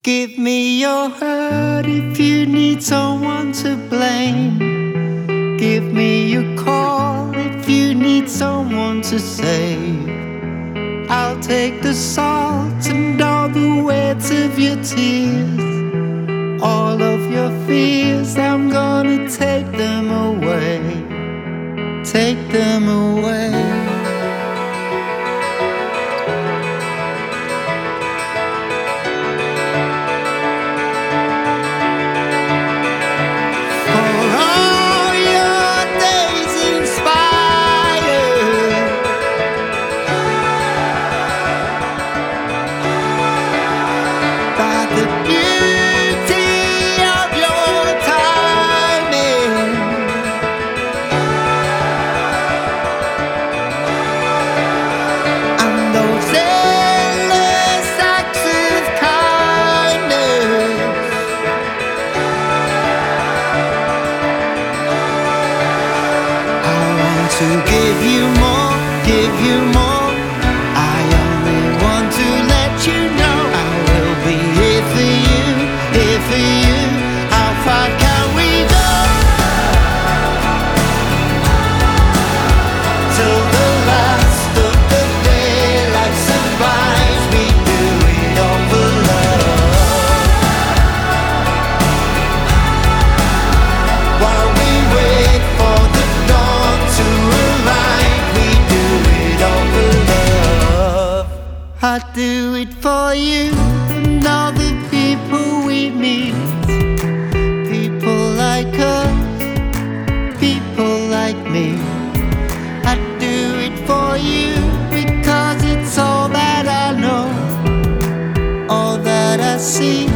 Give me your heart if you need someone to blame. Give me your call if you need someone to save. I'll take the salt and all the weights of your tears, all of your fears. I'm gonna take them away, take them away. To give you more, give you more. I only want to let you know I will be here for you, here for you. How far can we go? Till the last of the daylight survives. We do it all for love. While we wait for the dawn to arrive, we do it all for love. I do it for you and all the people we meet. People like us, people like me. I do it for you because it's all that I know, all that I see.